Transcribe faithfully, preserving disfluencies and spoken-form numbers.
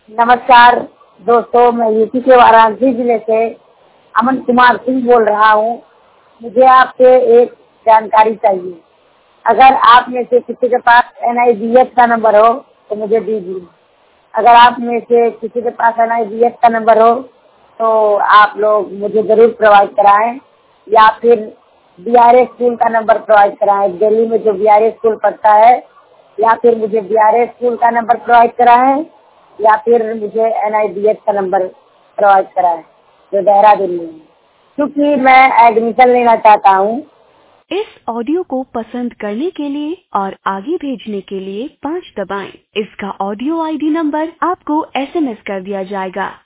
नमस्कार दोस्तों, मैं यूपी के वाराणसी जिले से अमन कुमार सिंह बोल रहा हूँ। मुझे आपसे एक जानकारी चाहिए। अगर आप में से किसी के पास एन आई बी एस का नंबर हो तो मुझे दीजिए। अगर आप में से किसी के पास एन आई बी एस का नंबर हो तो आप लोग मुझे जरूर प्रोवाइड कराएं, या फिर बी आर एस स्कूल का नंबर प्रोवाइड कराएं। दिल्ली में जो बी आर एस स्कूल पढ़ता है, या फिर मुझे बी आर एस स्कूल का नंबर प्रोवाइड कराएं, या फिर मुझे एन आई बी एस का नंबर प्रोवाइड कराएं जो देहरादून में है, क्योंकि मैं एडमिशन लेना चाहता हूँ। इस ऑडियो को पसंद करने के लिए और आगे भेजने के लिए पाँच दबाएं। इसका ऑडियो आई डी नंबर आपको एस एम एस कर दिया जाएगा।